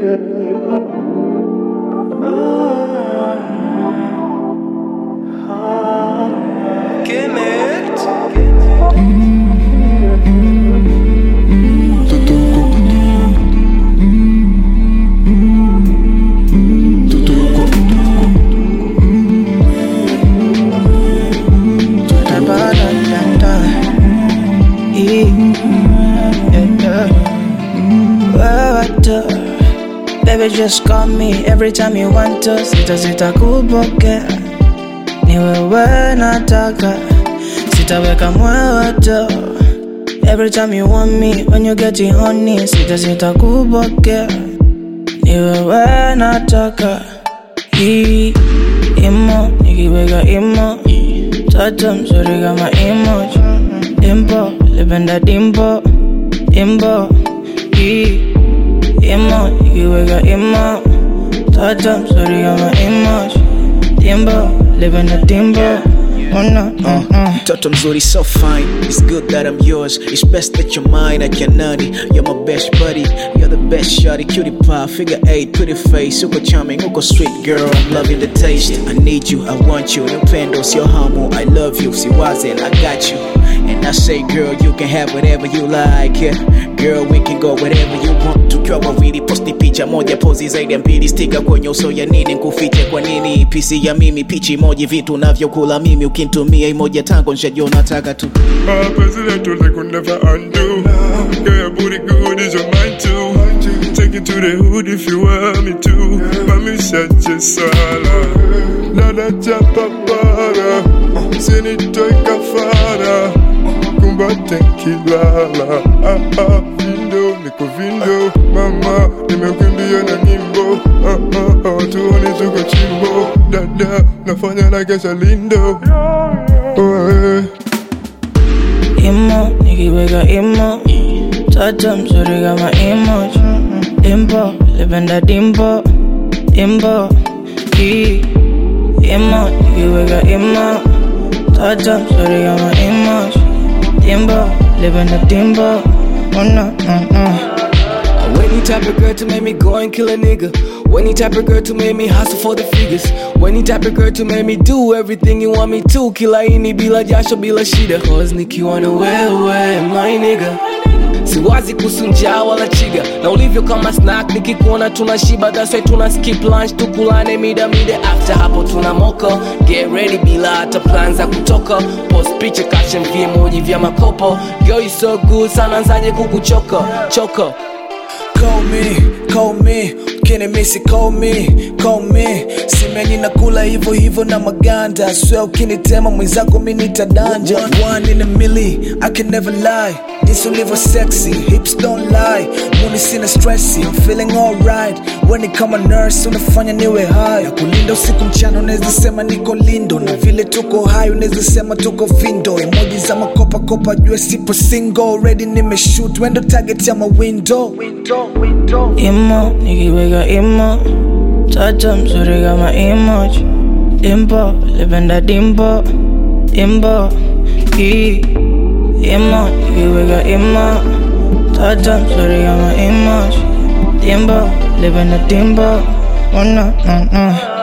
Baby, just call me every time you want to. Sita kupokea, ni wewe nataka, sitaweka moyo tu. Every time you want me, when you get honey. Sita kupokea, ni wewe nataka. Imo, nikiweka imo, tata mzuri kama emoji. Dimpo, lipenda dimpo, dimpo. Imo, nikiweka imo, tata mzuri kama emoji. Dimpo, lipenda dimpo. Toto mzuri so fine, it's good that I'm yours. It's best that you're mine, I can't nani. You're my best buddy, you're the best shawty. Cutie pie, figure 8, pretty face. Uko charming, uko sweet girl, I'm loving the taste. I need you, I want you, upendo sio hamu. I love you, siwaze, I got you. And I say girl, you can have whatever you like, yeah. Girl, we can go wherever you want. Tukiwa wawili, posti picha moja, pozi zaidi ya mbili. Stika kwenye uso ya nini, nkufiche kwa nini. Pisi ya mimi, pichi emoji, vitu navyokula mimi. Ukintumia emoji tango, nshajua unataka tu. Mapenzi letu they could never undo. Girl, your booty good is your mind too. Take it to the hood if you want me to. Mami shache sala, lala chapa para. Sinitoe kafara, kumbate kilala. Vindo, niko vindo. Mama, nimekumbia na nimbo. Tuone tuko chimbo. Dada, nafanya na kesha lindo. Imo, nikiweka imo, tata mzuri kama emoji. Dimpo, lipenda dimpo, dimpo. Imo, nikiweka imo, tata mzuri kama emoji. Dimpo, lipenda dimpo. When you type of girl to make me go and kill a nigga. When you type of girl to make me hustle for the figures. When you type of girl to make me do everything you want me to. Kila ini bila jasho bila shida. Cause nikiwa na wewe my nigga, siwazi kusunja wala chiga. Na ulivyo kama snack nikikuona tunashiba. That's why tuna skip lunch tukulane mida. After hapo tuna moko. Get ready bila hata plans za kutoka. Post picture caption vya emoji vya makopo. Girl you so good sana nzaje kukuchoka. Choka. Call me, kene misi call me. Simeni nakula hivo na maganda. Swear ukinitema mwenzako mimi nitadanja. One in a million, I can never lie. Jinsi ulivyo sexy, hips don't lie. Muni sina stressi, I'm feeling alright. When ni kama nurse, unafanya niwe high. Ya kulinda usiku mchana, unaweza sema niko lindo. Na vile tuko high, unaweza sema tuko vindo. Emoji za makopa, jue sipo single. Ready nimeshoot, wendo target ya window. Imo, nikiweka imo, tata mzuri kama emoji. Dimpo, lipenda dimpo, dimpo. Imo, nikiweka imo, tata mzuri kama emoji. Dimpo, lipenda dimpo.